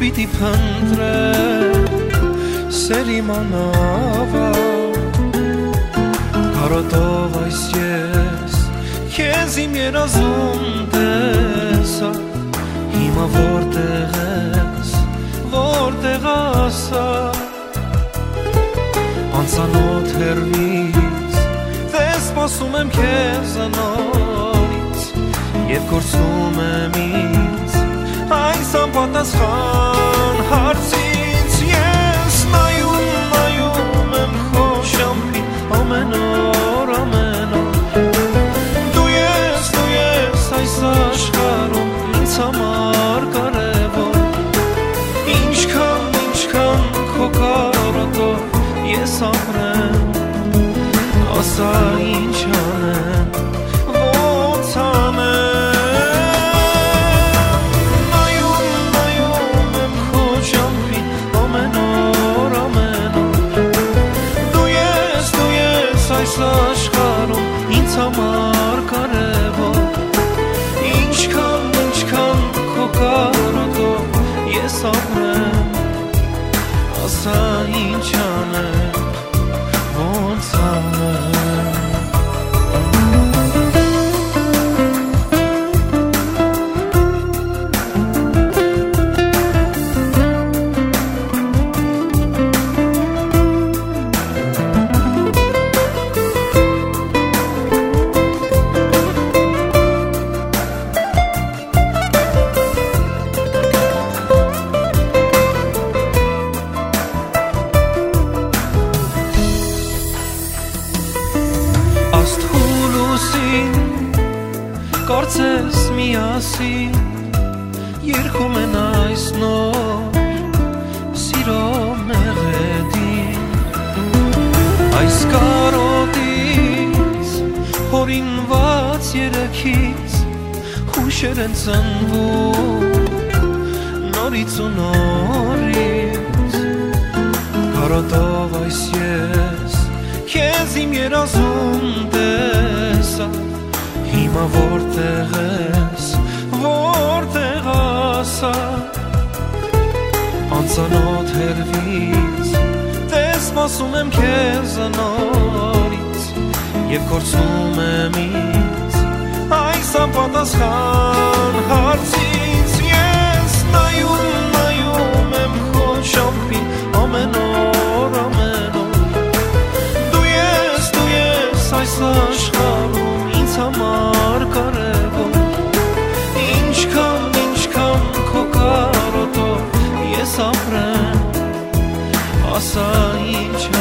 պիտի փնտրեմ սերիմանավա Կարոտով այս ես քեզ իմ երազում տեսա Հիմա որտեղ ես, որտեղ ասա Անծանոթ հեռվից Դե սպասում եմ քեզ նորից Եվ գործում եմ ինձ Այս անպատասխան հարցից Ես նայում եմ քո շամփին Ամեն օր Դու ես այս աշխարհում ինձ համար կարևոր Ինչքան քո կարոտով ես ապրեմ Ասա ինչ անեմ, ոնց անեմ Նայում եմ քո շամփին ամեն օր Դու ես այս աշխարհում ինձ համար կարևոր Ինչքան քո կարոտով ես ապրեմ Ասա ինչ անեմ, ոնց անեմ Կարծես միասին երկում են այս նոր սիրո մեղեդին Այս կարոտից հորինված երեքից հուշեր են ծնվում նորից ու նորից Կարոտով այս ես քեզ իմ երազում տեսա Հիմա որտեղ ես, որտեղ ասա Անծանոթ հեռվից Դե սպասում եմ քեզ նորից Եվ գործում եմ ինձ Այս անպատասխան հարցից Ես նայում եմ քո շամփին Ամեն օր Դու ես այս աշխարհում համար կարևոր Ինչքան քո կարոտով ես ապրեմ Ասա ինչ